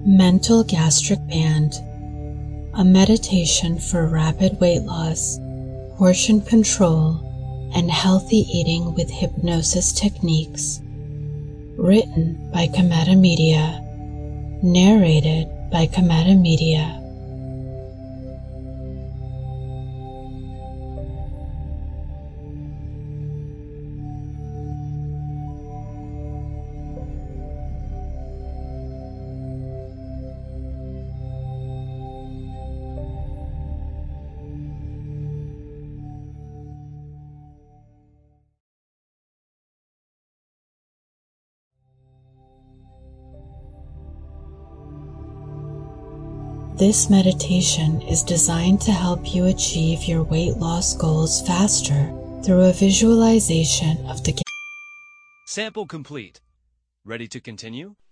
Mental Gastric Band, a meditation for rapid weight loss, portion control, and healthy eating with hypnosis techniques. Written by Cometa Media. Narrated by Cometa Media. This meditation is designed to help you achieve your weight loss goals faster through a visualization of the Sample complete. Ready to continue?